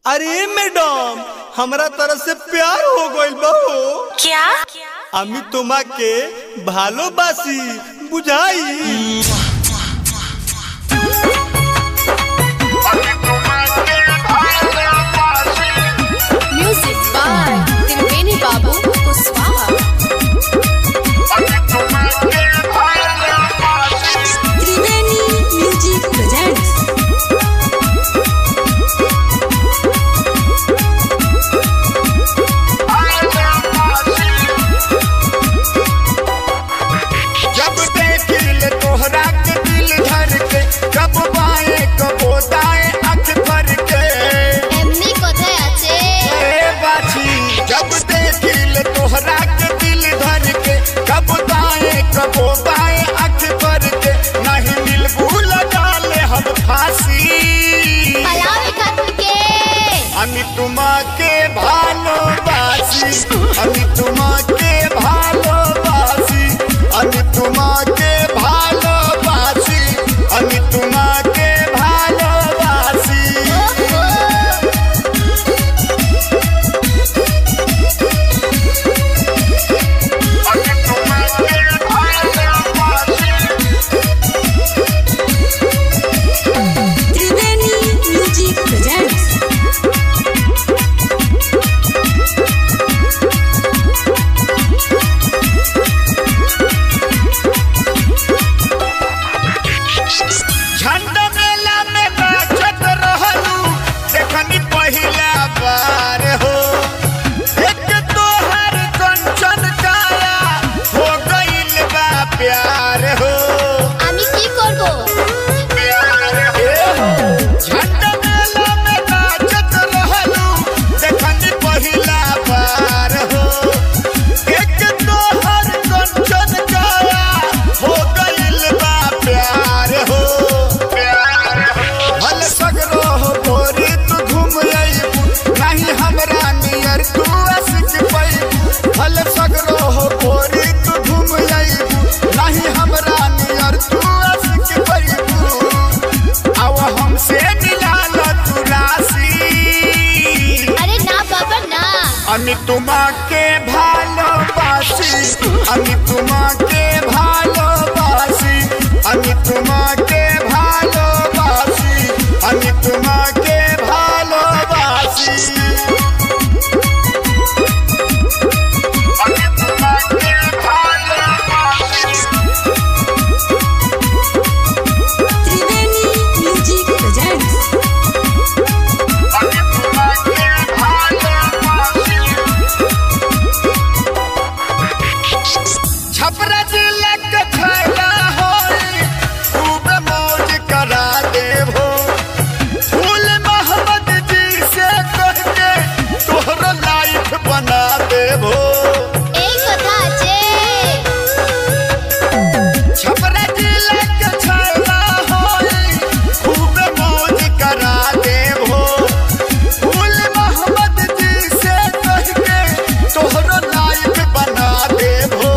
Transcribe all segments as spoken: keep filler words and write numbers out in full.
अरे मैडम, हमरा तरफ से प्यार हो गइल बा हो। क्या? আমি তোমাকে ভালোবাসি বুঝাই। Music by Tirupeni Babu Kuswaha. Triveni Music presents. जब देखिल तोहरा के दिल धर के, कब बाएं कबो दाएं आँख भर के। एमनी कोথায় আছে? ए बाछी, जब देखिल तोहरा के दिल धर के, कब दाएं कबो बाएं आँख भर के। नहीं मिलबू लगा ले हम फांसी। পালাবে খানকে। আমি তোমাকে ভালোবাসি, আমি তোমাকে ভালোবাসি, আমি তোমাকে ভালোবাসি, আমি তোমাকে ভালোবাসি। আমি তোমাকে ভালোবাসি। Triveni Music presents. झंडा मेला में नाचत रहलू, देखनी पहिला बार हो। एक तोहर कंचन काया, हो गइल बा प्यार हो। আমি কি করব? प्यार हो। झंडा मेला में नाचत रहलू, देखनी पहिला बार हो। एक तोहर कंचन काया, हो गइल बा प्यार हो। भल सगरो हो गोरी तू घूम अइबू, नहीं हमरा नियर तू आशिक पैबू। भल सगरो हो गोरी तू घूम अइबू, नहीं हमरा नियर तू आशिक पैबू। आव हमसे मिला ल तू राशि। আরে না বাবা না। আমি তোমাকে ভালোবাসি, আমি তোমাকে ভালোবাসি, আমি তোমাকে ভালোবাসি, আমি তোমাকে ভালোবাসি। আমি তোমাকে ভালোবাসি। Triveni Music presents. আমি তোমাকে ভালোবাসি। छपरा जिला के खैला होई, खूब मौज करा देबो। फूल मोहम्मद जी से कह के तोहरा लाइफ बना देबो। এই কথা আছে। छपरा जिला के खैला होई, खूब मौज करा देबो। फूल मोहम्मद जी से कह के तोहरा लाइफ बना देबो।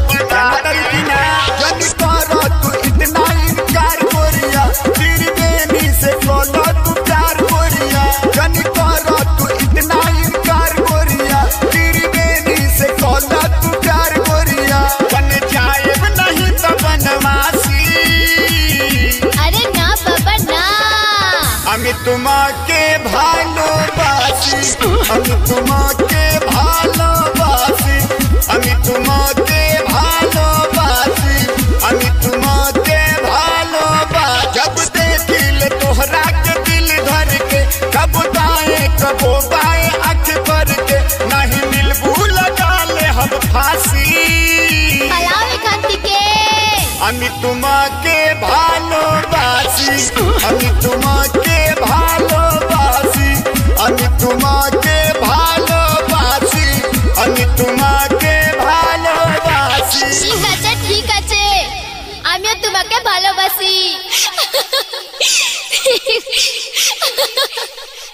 जन करो तू इतना इनकार कोरिया, त्रिवेणी से बोलो तू प्यार कोरिया। जन करो तू इतना इनकार कोरिया, त्रिवेणी से बोलो तू प्यार कोरिया। बन जाएब नहीं तो बनवासी। আরে না বাবা না। আমি তোমাকে ভালোবাসি, আমি তোমাকে ভালোবাসি, আমি তোমাকে ভালোবাসি, আমি তোমাকে ভালোবাসি। जब देखिल तोहरा के दिल धर के, कब दाएं कबो बाएं आँख भर के। नहीं मिलबू लगा ले हम फांसी। পালাবে খানকে। আমি তোমাকে ভালোবাসি, আমি তোমাকে ভালোবাসি, আমি তোমাকে ভালোবাসি, আমি তোমাকে ভালোবাসি। ঠিক আছে ঠিক আছে, আমিও তোমাকে ভালোবাসি।